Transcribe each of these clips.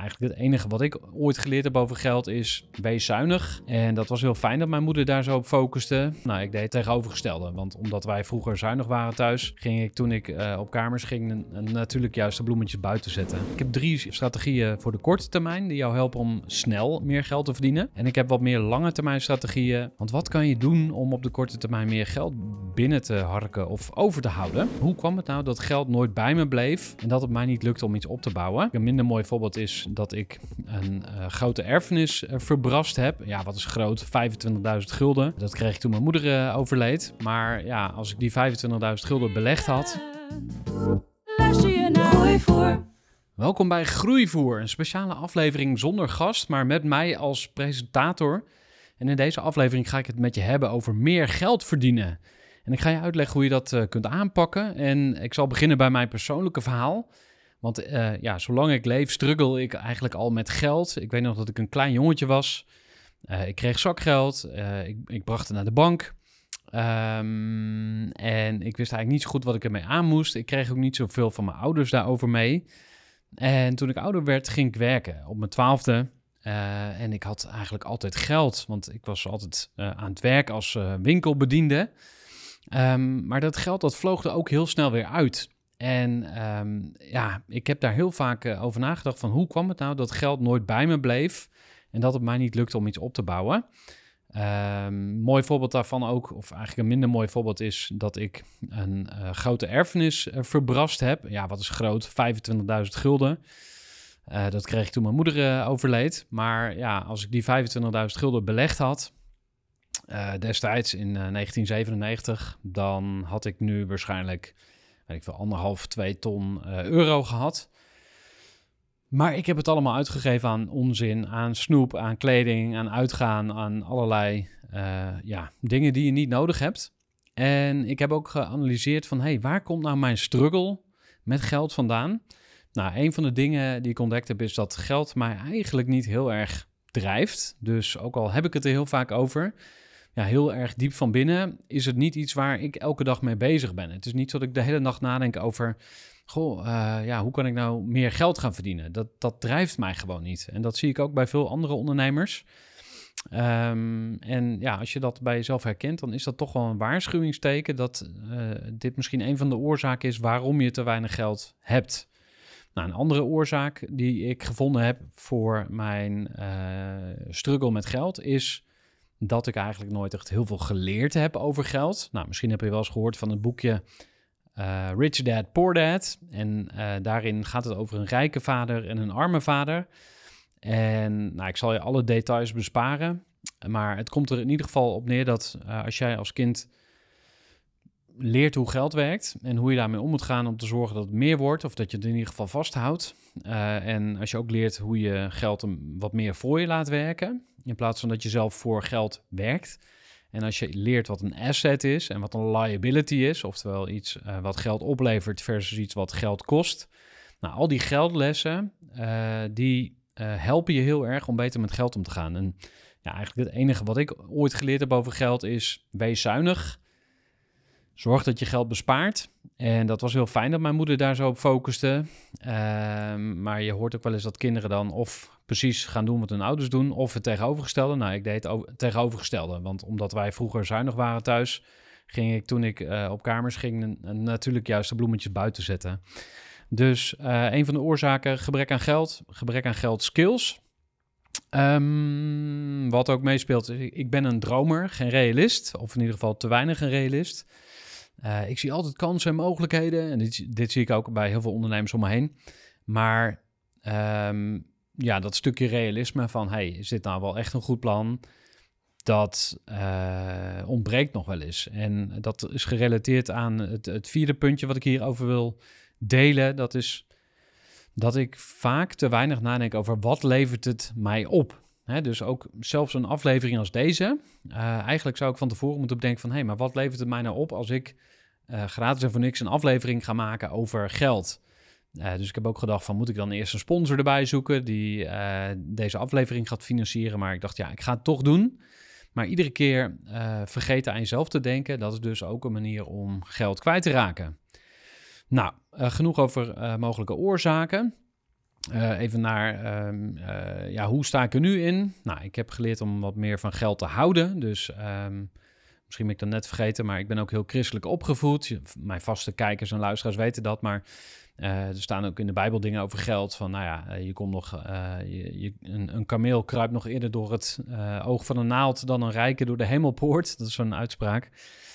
eigenlijk het enige wat ik ooit geleerd heb over geld is wees zuinig. En dat was heel fijn dat mijn moeder daar zo op focuste. Nou, ik deed het tegenovergestelde. Want omdat wij vroeger zuinig waren thuis, ging ik toen ik op kamers ging natuurlijk juist de bloemetjes buiten zetten. Ik heb 3 strategieën voor de korte termijn die jou helpen om snel meer geld te verdienen. En ik heb wat meer lange termijn strategieën. Want wat kan je doen om op de korte termijn meer geld binnen te harken of over te houden? Hoe kwam het nou dat geld nooit bij me bleef en dat het mij niet lukte om iets op te bouwen? Een minder mooi voorbeeld is dat ik een grote erfenis verbrast heb. Ja, wat is groot? 25.000 gulden. Dat kreeg ik toen mijn moeder overleed. Maar ja, als ik die 25.000 gulden belegd had... Luister je naar Groeivoer. Welkom bij Groeivoer, een speciale aflevering zonder gast, maar met mij als presentator. En in deze aflevering ga ik het met je hebben over meer geld verdienen. En ik ga je uitleggen hoe je dat kunt aanpakken. En ik zal beginnen bij mijn persoonlijke verhaal. Want zolang ik leef, struggle ik eigenlijk al met geld. Ik weet nog dat ik een klein jongetje was. Ik kreeg zakgeld. Ik bracht het naar de bank. En ik wist eigenlijk niet zo goed wat ik ermee aan moest. Ik kreeg ook niet zoveel van mijn ouders daarover mee. En toen ik ouder werd, ging ik werken op mijn 12e. En ik had eigenlijk altijd geld, want ik was altijd aan het werk als winkelbediende. Maar dat geld, dat vloog er ook heel snel weer uit. En ik heb daar heel vaak over nagedacht van hoe kwam het nou dat geld nooit bij me bleef en dat het mij niet lukte om iets op te bouwen. Mooi voorbeeld daarvan ook, of eigenlijk een minder mooi voorbeeld is dat ik een grote erfenis verbrast heb. Ja, wat is groot? 25.000 gulden. Dat kreeg ik toen mijn moeder overleed. Maar ja, als ik die 25.000 gulden belegd had, destijds in 1997, dan had ik nu waarschijnlijk, weet ik veel, 1,5-2 ton euro gehad. Maar ik heb het allemaal uitgegeven aan onzin, aan snoep, aan kleding, aan uitgaan, aan allerlei dingen die je niet nodig hebt. En ik heb ook geanalyseerd van, waar komt nou mijn struggle met geld vandaan? Nou, een van de dingen die ik ontdekt heb is dat geld mij eigenlijk niet heel erg drijft. Dus ook al heb ik het er heel vaak over, ja, heel erg diep van binnen is het niet iets waar ik elke dag mee bezig ben. Het is niet zo dat ik de hele nacht nadenk over, hoe kan ik nou meer geld gaan verdienen? Dat drijft mij gewoon niet. En dat zie ik ook bij veel andere ondernemers. Als je dat bij jezelf herkent, dan is dat toch wel een waarschuwingsteken dat dit misschien een van de oorzaken is waarom je te weinig geld hebt. Nou, een andere oorzaak die ik gevonden heb voor mijn struggle met geld is dat ik eigenlijk nooit echt heel veel geleerd heb over geld. Nou, misschien heb je wel eens gehoord van het boekje Rich Dad, Poor Dad. En daarin gaat het over een rijke vader en een arme vader. En ik zal je alle details besparen. Maar het komt er in ieder geval op neer dat als jij als kind leert hoe geld werkt en hoe je daarmee om moet gaan om te zorgen dat het meer wordt of dat je het in ieder geval vasthoudt. En als je ook leert hoe je geld wat meer voor je laat werken in plaats van dat je zelf voor geld werkt. En als je leert wat een asset is en wat een liability is, oftewel iets wat geld oplevert versus iets wat geld kost. Nou, al die geldlessen, die helpen je heel erg om beter met geld om te gaan. En ja, eigenlijk het enige wat ik ooit geleerd heb over geld is wees zuinig. Zorg dat je geld bespaart. En dat was heel fijn dat mijn moeder daar zo op focuste. Maar je hoort ook wel eens dat kinderen dan of precies gaan doen wat hun ouders doen, of het tegenovergestelde. Nou, ik deed het tegenovergestelde. Want omdat wij vroeger zuinig waren thuis, ging ik toen ik op kamers ging natuurlijk juist de bloemetjes buiten zetten. Dus een van de oorzaken, gebrek aan geld skills. Wat ook meespeelt, ik ben een dromer, geen realist. Of in ieder geval te weinig een realist. Ik zie altijd kansen en mogelijkheden. En dit zie ik ook bij heel veel ondernemers om me heen. Maar dat stukje realisme van, is dit nou wel echt een goed plan? Dat ontbreekt nog wel eens. En dat is gerelateerd aan het vierde puntje wat ik hierover wil delen. Dat is dat ik vaak te weinig nadenk over wat levert het mij op. Dus ook zelfs een aflevering als deze. Eigenlijk zou ik van tevoren moeten bedenken van, maar wat levert het mij nou op als ik gratis en voor niks een aflevering ga maken over geld? Dus ik heb ook gedacht van, moet ik dan eerst een sponsor erbij zoeken die deze aflevering gaat financieren? Maar ik dacht, ik ga het toch doen. Maar iedere keer vergeten aan jezelf te denken, dat is dus ook een manier om geld kwijt te raken. Nou, genoeg over mogelijke oorzaken. Even naar, hoe sta ik er nu in? Nou, ik heb geleerd om wat meer van geld te houden. Dus misschien ben ik dat net vergeten, maar ik ben ook heel christelijk opgevoed. Mijn vaste kijkers en luisteraars weten dat, maar er staan ook in de Bijbel dingen over geld. Van, je komt nog, een kameel kruipt nog eerder door het oog van een naald dan een rijke door de hemelpoort. Dat is zo'n uitspraak.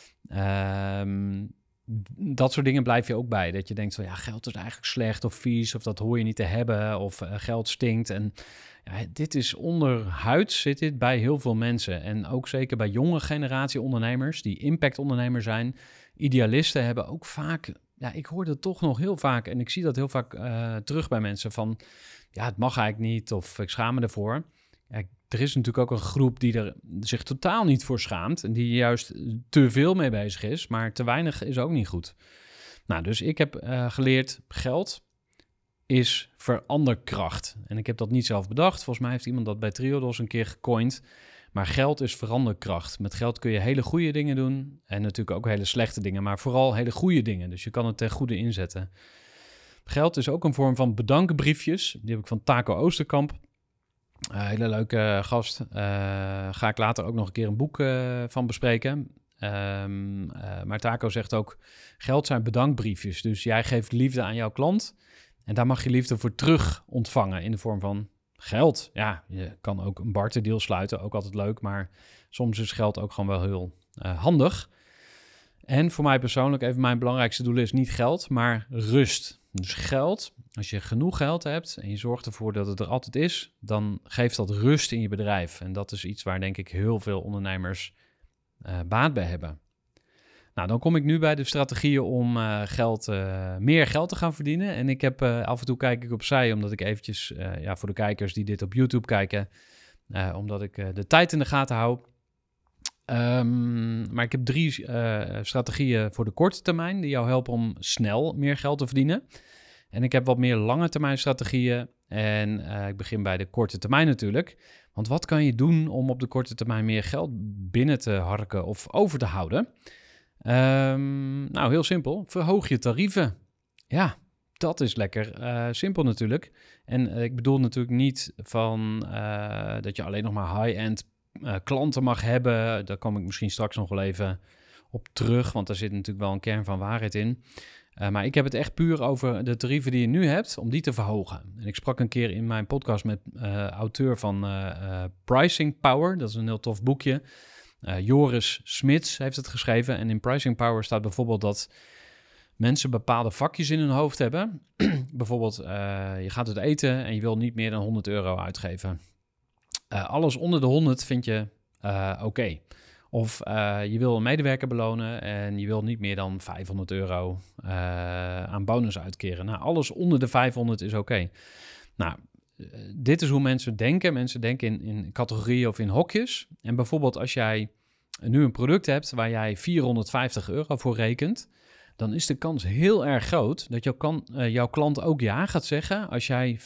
Dat soort dingen blijf je ook bij. Dat je denkt van, geld is eigenlijk slecht of vies, of dat hoor je niet te hebben, of geld stinkt. En dit is onderhuids, zit dit bij heel veel mensen. En ook zeker bij jonge generatie ondernemers, die impactondernemer zijn. Idealisten hebben ook vaak, ik hoor dat toch nog heel vaak, en ik zie dat heel vaak terug bij mensen van, het mag eigenlijk niet, of ik schaam me ervoor. Er is natuurlijk ook een groep die er zich totaal niet voor schaamt en die juist te veel mee bezig is, maar te weinig is ook niet goed. Nou, dus ik heb geleerd, geld is veranderkracht. En ik heb dat niet zelf bedacht. Volgens mij heeft iemand dat bij Triodos een keer gecoind. Maar geld is veranderkracht. Met geld kun je hele goede dingen doen en natuurlijk ook hele slechte dingen, maar vooral hele goede dingen. Dus je kan het ten goede inzetten. Geld is ook een vorm van bedankbriefjes. Die heb ik van Taco Oosterkamp. Hele leuke gast. Ga ik later ook nog een keer een boek van bespreken. Maar Taco zegt ook, geld zijn bedankbriefjes. Dus jij geeft liefde aan jouw klant en daar mag je liefde voor terug ontvangen in de vorm van geld. Ja, je kan ook een barterdeal sluiten, ook altijd leuk, maar soms is geld ook gewoon wel heel handig. En voor mij persoonlijk, even mijn belangrijkste doel is niet geld, maar rust. Dus geld, als je genoeg geld hebt en je zorgt ervoor dat het er altijd is, dan geeft dat rust in je bedrijf. En dat is iets waar denk ik heel veel ondernemers baat bij hebben. Nou, dan kom ik nu bij de strategieën om meer geld te gaan verdienen. En ik heb af en toe kijk ik opzij, omdat ik eventjes, voor de kijkers die dit op YouTube kijken, omdat ik de tijd in de gaten hou. Maar ik heb 3 strategieën voor de korte termijn die jou helpen om snel meer geld te verdienen. En ik heb wat meer lange termijn strategieën. En ik begin bij de korte termijn natuurlijk. Want wat kan je doen om op de korte termijn meer geld binnen te harken of over te houden? Nou, heel simpel. Verhoog je tarieven. Ja, dat is lekker simpel natuurlijk. En ik bedoel natuurlijk niet van dat je alleen nog maar high-end klanten mag hebben. Daar kom ik misschien straks nog wel even op terug, want daar zit natuurlijk wel een kern van waarheid in. Maar ik heb het echt puur over de tarieven die je nu hebt, om die te verhogen. En ik sprak een keer in mijn podcast met auteur van Pricing Power. Dat is een heel tof boekje. Joris Smits heeft het geschreven. En in Pricing Power staat bijvoorbeeld dat mensen bepaalde vakjes in hun hoofd hebben. Bijvoorbeeld, je gaat het eten en je wil niet meer dan €100 uitgeven. Alles onder de 100 vind je oké. Of je wil een medewerker belonen en je wil niet meer dan €500 aan bonus uitkeren. Nou, alles onder de 500 is oké. Nou, dit is hoe mensen denken. Mensen denken in categorieën of in hokjes. En bijvoorbeeld als jij nu een product hebt waar jij €450 voor rekent, dan is de kans heel erg groot dat jouw klant ook ja gaat zeggen als jij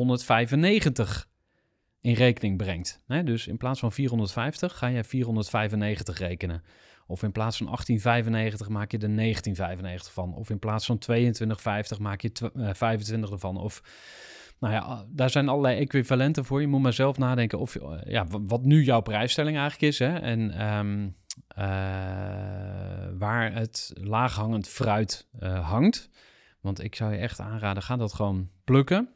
495 in rekening brengt. Dus in plaats van 450 ga je 495 rekenen. Of in plaats van 1895 maak je er 1995 van. Of in plaats van 2250 maak je 25 ervan. Of daar zijn allerlei equivalenten voor. Je moet maar zelf nadenken of wat nu jouw prijsstelling eigenlijk is. Hè? En waar het laaghangend fruit hangt. Want ik zou je echt aanraden, ga dat gewoon plukken.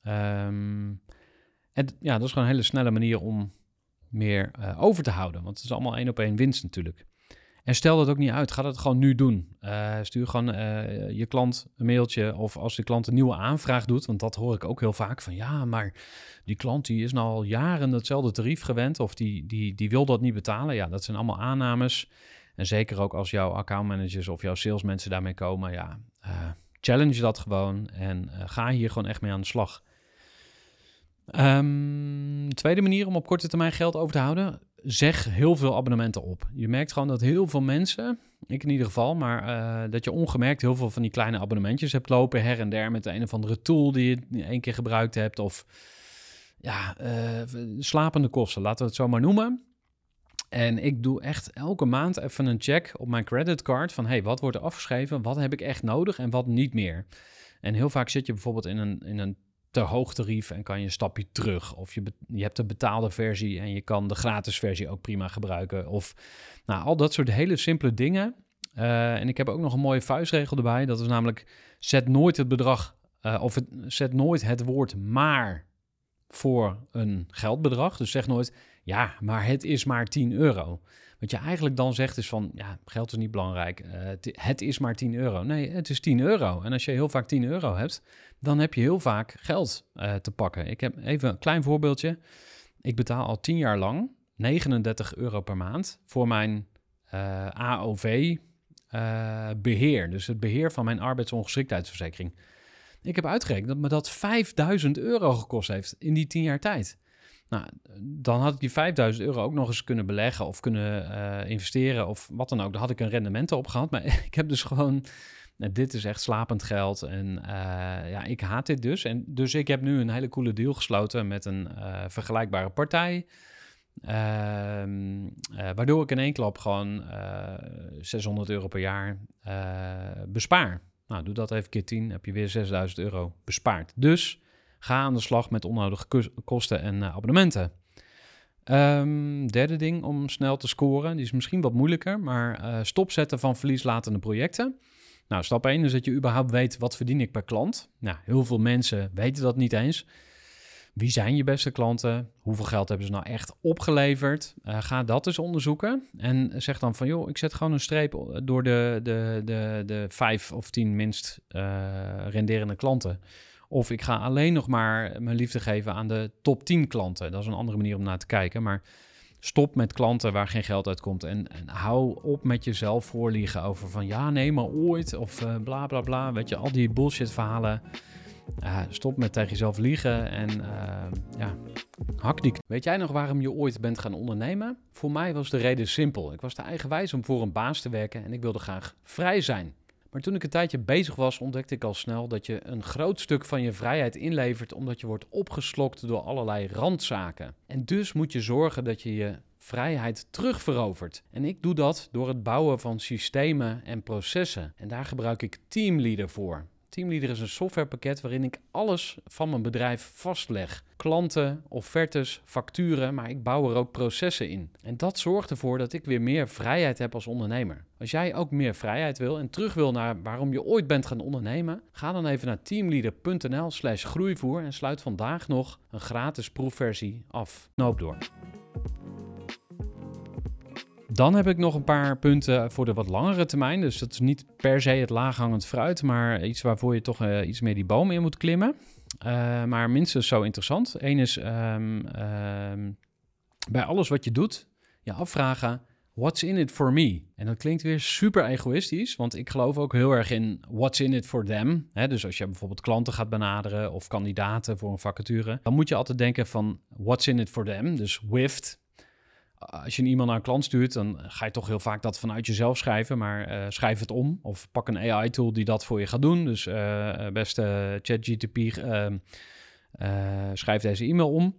En dat is gewoon een hele snelle manier om meer over te houden. Want het is allemaal 1-op-1 winst natuurlijk. En stel dat ook niet uit. Ga dat gewoon nu doen. Stuur gewoon je klant een mailtje. Of als de klant een nieuwe aanvraag doet. Want dat hoor ik ook heel vaak. Van maar die klant die is nou al jaren hetzelfde tarief gewend. Of die wil dat niet betalen. Ja, dat zijn allemaal aannames. En zeker ook als jouw accountmanagers of jouw salesmensen daarmee komen. Challenge dat gewoon. En ga hier gewoon echt mee aan de slag. Tweede manier om op korte termijn geld over te houden. Zeg heel veel abonnementen op. Je merkt gewoon dat heel veel mensen, ik in ieder geval, maar dat je ongemerkt heel veel van die kleine abonnementjes hebt lopen her en der met de een of andere tool die je 1 keer gebruikt hebt. Of slapende kosten, laten we het zo maar noemen. En ik doe echt elke maand even een check op mijn creditcard van wat wordt er afgeschreven, wat heb ik echt nodig en wat niet meer. En heel vaak zit je bijvoorbeeld in een te hoog tarief en kan je een stapje terug. Of je hebt de betaalde versie en je kan de gratis versie ook prima gebruiken. Of al dat soort hele simpele dingen. En ik heb ook nog een mooie vuistregel erbij. Dat is namelijk, zet nooit het bedrag zet nooit het woord maar voor een geldbedrag. Dus zeg nooit, ja, maar het is maar €10. Wat je eigenlijk dan zegt is van, ja, geld is niet belangrijk. Het is maar €10. Nee, het is €10. En als je heel vaak €10 hebt, dan heb je heel vaak geld te pakken. Ik heb even een klein voorbeeldje. Ik betaal al 10 jaar lang €39 per maand voor mijn AOV beheer. Dus het beheer van mijn arbeidsongeschiktheidsverzekering. Ik heb uitgerekend dat me dat €5.000 gekost heeft in die 10 jaar tijd. Nou, dan had ik die €5.000 ook nog eens kunnen beleggen of kunnen investeren of wat dan ook. Daar had ik een rendement op gehad. Maar ik heb dus gewoon, dit is echt slapend geld. En ik haat dit dus. En dus ik heb nu een hele coole deal gesloten met een vergelijkbare partij. Waardoor ik in één klap gewoon €600 per jaar bespaar. Nou, doe dat even keer 10, heb je weer €6.000 bespaard. Dus ga aan de slag met onnodige kosten en abonnementen. Derde ding om snel te scoren, die is misschien wat moeilijker, maar stopzetten van verlieslatende projecten. Nou, stap 1 is dat je überhaupt weet, wat verdien ik per klant? Nou, heel veel mensen weten dat niet eens. Wie zijn je beste klanten? Hoeveel geld hebben ze nou echt opgeleverd? Ga dat eens onderzoeken. En zeg dan van, joh, ik zet gewoon een streep door de 5 of 10 minst renderende klanten. Of ik ga alleen nog maar mijn liefde geven aan de top 10 klanten. Dat is een andere manier om naar te kijken. Maar stop met klanten waar geen geld uitkomt. En hou op met jezelf voorliegen over van, ja, nee, maar ooit. Of bla, bla, bla. Weet je, al die bullshit verhalen. Stop met tegen jezelf liegen en hak die. Weet jij nog waarom je ooit bent gaan ondernemen? Voor mij was de reden simpel. Ik was te eigenwijs om voor een baas te werken en ik wilde graag vrij zijn. Maar toen ik een tijdje bezig was, ontdekte ik al snel dat je een groot stuk van je vrijheid inlevert omdat je wordt opgeslokt door allerlei randzaken. En dus moet je zorgen dat je je vrijheid terugverovert. En ik doe dat door het bouwen van systemen en processen. En daar gebruik ik Teamleader voor. Teamleader is een softwarepakket waarin ik alles van mijn bedrijf vastleg. Klanten, offertes, facturen, maar ik bouw er ook processen in. En dat zorgt ervoor dat ik weer meer vrijheid heb als ondernemer. Als jij ook meer vrijheid wil en terug wil naar waarom je ooit bent gaan ondernemen, ga dan even naar teamleader.nl/groeivoer en sluit vandaag nog een gratis proefversie af. Knoop door. Dan heb ik nog een paar punten voor de wat langere termijn. Dus dat is niet per se het laaghangend fruit, maar iets waarvoor je toch iets meer die boom in moet klimmen. Maar minstens zo interessant. Eén is bij alles wat je doet, je afvragen, what's in it for me? En dat klinkt weer super egoïstisch, want ik geloof ook heel erg in what's in it for them. Dus als je bijvoorbeeld klanten gaat benaderen of kandidaten voor een vacature, dan moet je altijd denken van what's in it for them, dus WIFT. Als je iemand naar een klant stuurt, dan ga je toch heel vaak dat vanuit jezelf schrijven, maar schrijf het om. Of pak een AI-tool die dat voor je gaat doen. Dus beste ChatGPT, schrijf deze e-mail om.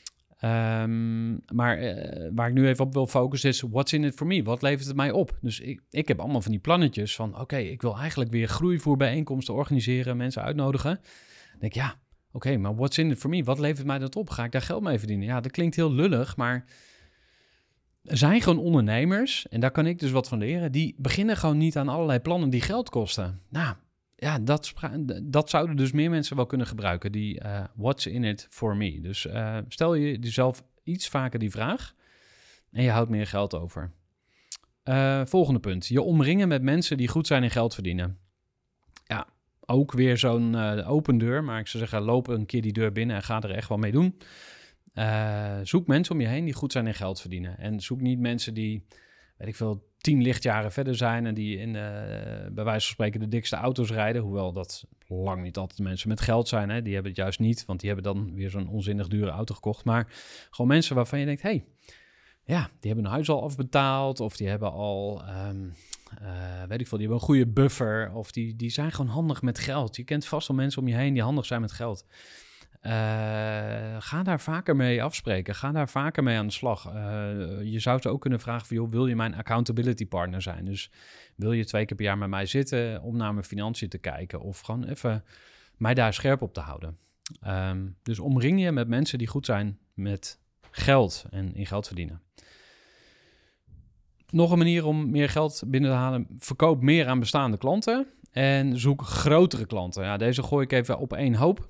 Maar waar ik nu even op wil focussen is, what's in it for me? Wat levert het mij op? Dus ik heb allemaal van die plannetjes van, oké, ik wil eigenlijk weer groeivoerbijeenkomsten organiseren, mensen uitnodigen. Dan denk ik, oké, maar what's in it for me? Wat levert mij dat op? Ga ik daar geld mee verdienen? Ja, dat klinkt heel lullig, maar er zijn gewoon ondernemers, en daar kan ik dus wat van leren, die beginnen gewoon niet aan allerlei plannen die geld kosten. Nou, ja, dat zouden dus meer mensen wel kunnen gebruiken, die what's in it for me. Dus stel je jezelf iets vaker die vraag en je houdt meer geld over. Volgende punt, je omringen met mensen die goed zijn in geld verdienen. Ja, ook weer zo'n open deur, maar ik zou zeggen, loop een keer die deur binnen en ga er echt wel mee doen. Zoek mensen om je heen die goed zijn in geld verdienen. En zoek niet mensen die, weet ik veel, 10 lichtjaren verder zijn en die in, bij wijze van spreken, de dikste auto's rijden. Hoewel dat lang niet altijd mensen met geld zijn. Hè? Die hebben het juist niet, want die hebben dan weer zo'n onzinnig dure auto gekocht. Maar gewoon mensen waarvan je denkt, die hebben hun huis al afbetaald. Of die hebben al, weet ik veel, die hebben een goede buffer. Of die zijn gewoon handig met geld. Je kent vast wel mensen om je heen die handig zijn met geld. Ga daar vaker mee afspreken. Ga daar vaker mee aan de slag. Je zou ze ook kunnen vragen van, joh, wil je mijn accountability partner zijn? Dus wil je 2 keer per jaar met mij zitten om naar mijn financiën te kijken? Of gewoon even mij daar scherp op te houden. Dus omring je met mensen die goed zijn met geld en in geld verdienen. Nog een manier om meer geld binnen te halen. Verkoop meer aan bestaande klanten en zoek grotere klanten. Ja, deze gooi ik even op één hoop.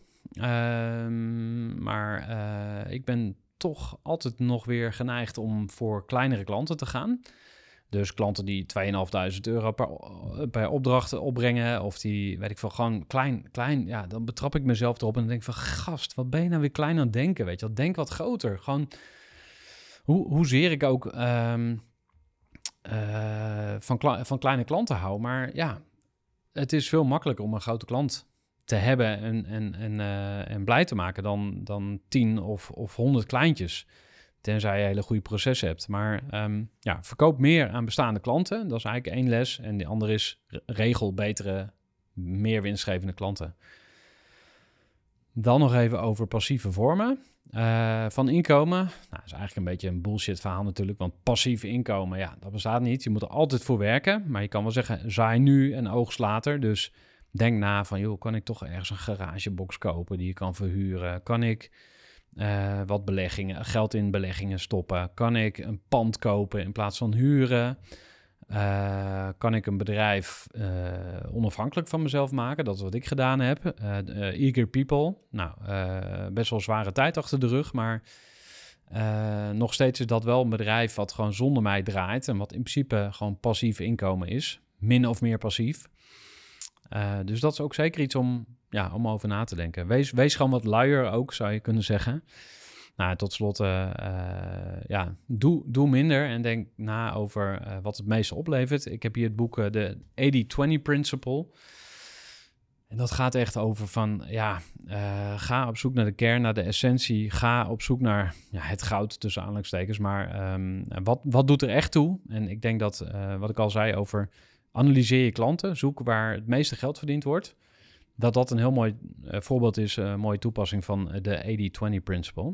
Maar ik ben toch altijd nog weer geneigd om voor kleinere klanten te gaan. Dus klanten die €2.500 per opdracht opbrengen. Of die, weet ik veel, gewoon klein. Ja, dan betrap ik mezelf erop en dan denk ik van, gast, wat ben je nou weer klein aan het denken? Weet je wel, denk wat groter. Gewoon, hoezeer ik ook van kleine klanten hou. Maar ja, het is veel makkelijker om een grote klant te hebben en blij te maken dan 10 of 100 kleintjes. Tenzij je hele goede processen hebt. Maar verkoop meer aan bestaande klanten. Dat is eigenlijk één les. En de andere is regel betere, meer winstgevende klanten. Dan nog even over passieve vormen van inkomen. Nou, dat is eigenlijk een beetje een bullshit verhaal natuurlijk. Want passief inkomen, ja, dat bestaat niet. Je moet er altijd voor werken. Maar je kan wel zeggen, zaai nu en oogst later. Dus denk na van, joh, kan ik toch ergens een garagebox kopen die je kan verhuren? Kan ik wat beleggingen, geld in beleggingen stoppen? Kan ik een pand kopen in plaats van huren? Kan ik een bedrijf onafhankelijk van mezelf maken? Dat is wat ik gedaan heb. Eager People. Nou, best wel zware tijd achter de rug, maar nog steeds is dat wel een bedrijf wat gewoon zonder mij draait en wat in principe gewoon passief inkomen is. Min of meer passief. Dus dat is ook zeker iets om over na te denken. Wees gewoon wat luier ook, zou je kunnen zeggen. Nou, tot slot, doe minder en denk na over wat het meeste oplevert. Ik heb hier het boek de 80-20 Principle. En dat gaat echt over van, ga op zoek naar de kern, naar de essentie. Ga op zoek naar het goud, tussen aanhalingstekens. Maar wat doet er echt toe? En ik denk dat, wat ik al zei over analyseer je klanten. Zoek waar het meeste geld verdiend wordt. Dat een heel mooi voorbeeld is, een mooie toepassing van de 80-20 Principle.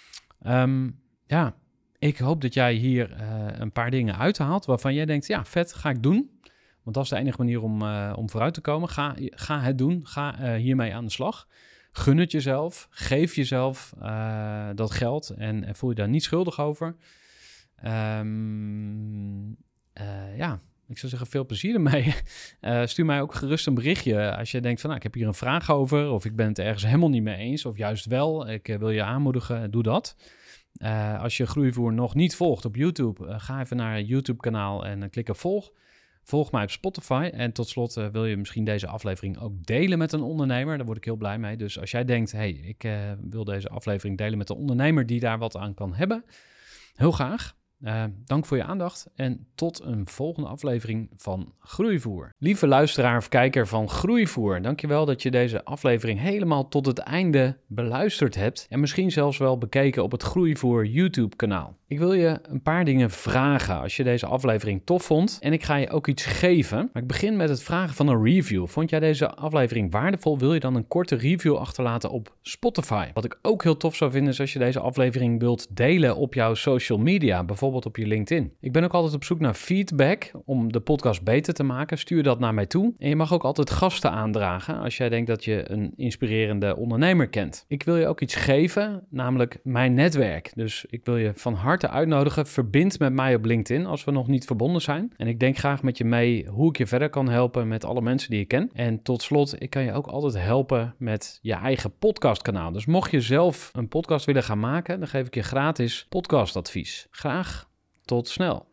Ik hoop dat jij hier een paar dingen uithaalt waarvan jij denkt, ja, vet, ga ik doen. Want dat is de enige manier om vooruit te komen. Ga het doen, ga hiermee aan de slag. Gun het jezelf, geef jezelf dat geld en voel je daar niet schuldig over. Ik zou zeggen, veel plezier ermee. Stuur mij ook gerust een berichtje als je denkt van, ik heb hier een vraag over, of ik ben het ergens helemaal niet mee eens, of juist wel, ik wil je aanmoedigen, doe dat. Als je Groeivoer nog niet volgt op YouTube, ga even naar het YouTube-kanaal en klik op volg. Volg mij op Spotify. En tot slot wil je misschien deze aflevering ook delen met een ondernemer. Daar word ik heel blij mee. Dus als jij denkt, ik wil deze aflevering delen met een ondernemer die daar wat aan kan hebben, heel graag. Dank voor je aandacht en tot een volgende aflevering van Groeivoer. Lieve luisteraar of kijker van Groeivoer, dankjewel dat je deze aflevering helemaal tot het einde beluisterd hebt en misschien zelfs wel bekeken op het Groeivoer YouTube kanaal. Ik wil je een paar dingen vragen als je deze aflevering tof vond en ik ga je ook iets geven. Maar ik begin met het vragen van een review. Vond jij deze aflevering waardevol? Wil je dan een korte review achterlaten op Spotify? Wat ik ook heel tof zou vinden is als je deze aflevering wilt delen op jouw social media, bijvoorbeeld op je LinkedIn. Ik ben ook altijd op zoek naar feedback om de podcast beter te maken. Stuur dat naar mij toe. En je mag ook altijd gasten aandragen als jij denkt dat je een inspirerende ondernemer kent. Ik wil je ook iets geven, namelijk mijn netwerk. Dus ik wil je van harte uitnodigen. Verbind met mij op LinkedIn als we nog niet verbonden zijn. En ik denk graag met je mee hoe ik je verder kan helpen met alle mensen die je ken. En tot slot, ik kan je ook altijd helpen met je eigen podcastkanaal. Dus mocht je zelf een podcast willen gaan maken, dan geef ik je gratis podcastadvies. Graag tot snel.